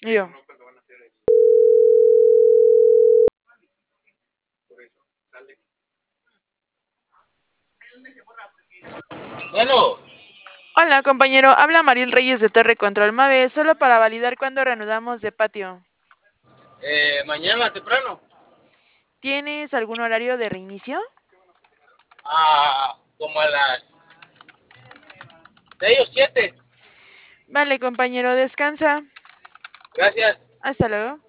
Yo. Bueno, Hola, compañero. Habla Mariel Reyes de Torre Control Mave, solo para validar cuándo reanudamos de patio. mañana temprano, ¿Tienes algún horario de reinicio? como a las 6 o 7. Vale, compañero, descansa. Gracias. Hasta luego.